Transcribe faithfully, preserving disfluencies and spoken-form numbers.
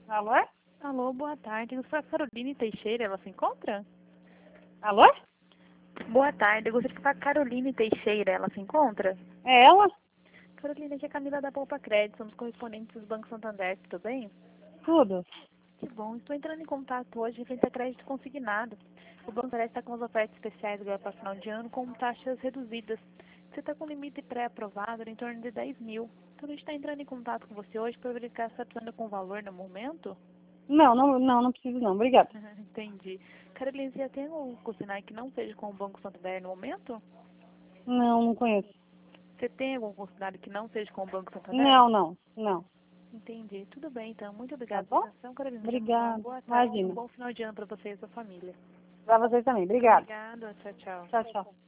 Alô? Alô, boa tarde. Eu sou a Caroline Teixeira, ela se encontra? Alô? Boa tarde, eu gostaria de falar com a Caroline Teixeira, ela se encontra? É ela? Caroline, aqui é a Camila da Poupa Crédito, somos correspondentes do Banco Santander, tudo bem? Tudo. Que bom, estou entrando em contato hoje referente a crédito consignado. O Banco Santander está com as ofertas especiais agora para final de ano com taxas reduzidas. Você está com limite pré-aprovado em torno de dez mil. Então a gente está entrando em contato com você hoje para verificar se está precisando com valor no momento? Não, não, não, não preciso não. Obrigada. Entendi. Caroline, você já tem algum consignado que não seja com o Banco Santander no momento? Não, não conheço. Você tem algum consignado que não seja com o Banco Santander? Não, não, não. Entendi. Tudo bem, então. Muito Tá obrigada pela bom? atenção, Carolina. Uma Obrigada. boa tarde, um Imagina. bom final de ano para você e sua família. Pra vocês também. Obrigada. Obrigada. Tchau, tchau. Tchau, tchau.